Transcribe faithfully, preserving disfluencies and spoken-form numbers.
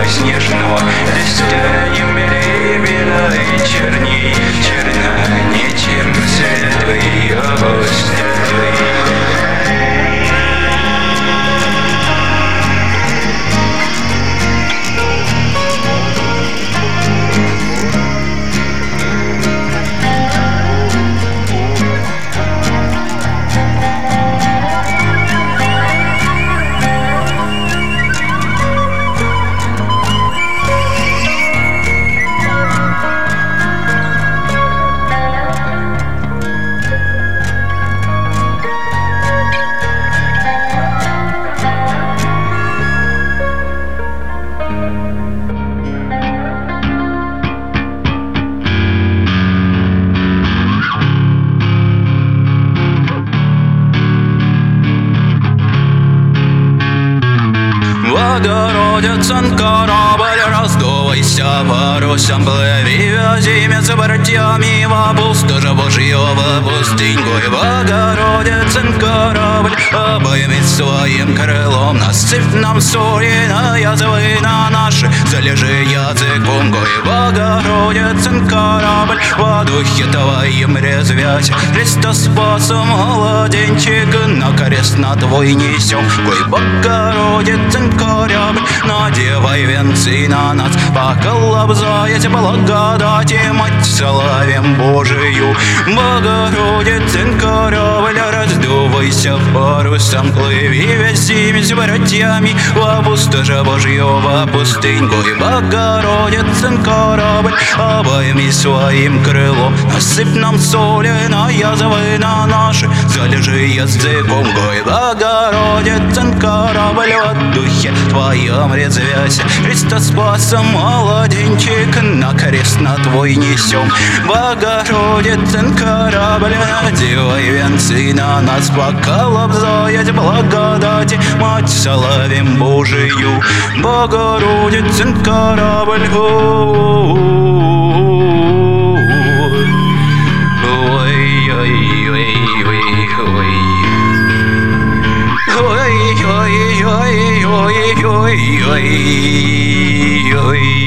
белоснежного листа не беременна и черней, черна ничем свет твои апостолы. Богородица, корабль, раздувайся, парусом плыви, вязимя с братьями во пустошь Божьего пустыньку. Богородица, корабль, обойми своим крылом, насыпь нам соли на язвы на наши, залежи языком гой. Богородица, корабль, во духе твоим резвясь, Христос спасом младенчик на крест на твой несем. Гой, Богородица, корабль, надевай венцы на нас, пока лобзаясь благодати, Мать, славим Божию. Богородица, корабль, раздувайся, парусом плыви, вязимись братьями во пустошь Божьего пустыньку. И Богородица, корабль, обойми своим крылом, насыпь нам соли на язвы на наши, залежи языком гой. Богородица, корабль, в духе твоем резвясь, Христос спасом младенчик на крест на твой несем. Богородица, корабль, надевай венцы на нас, пока лобзаясь благодати, Мать, славим Божию. Богородица, корабль, ой, ой, ой, ой, ой, ой, ой, ой.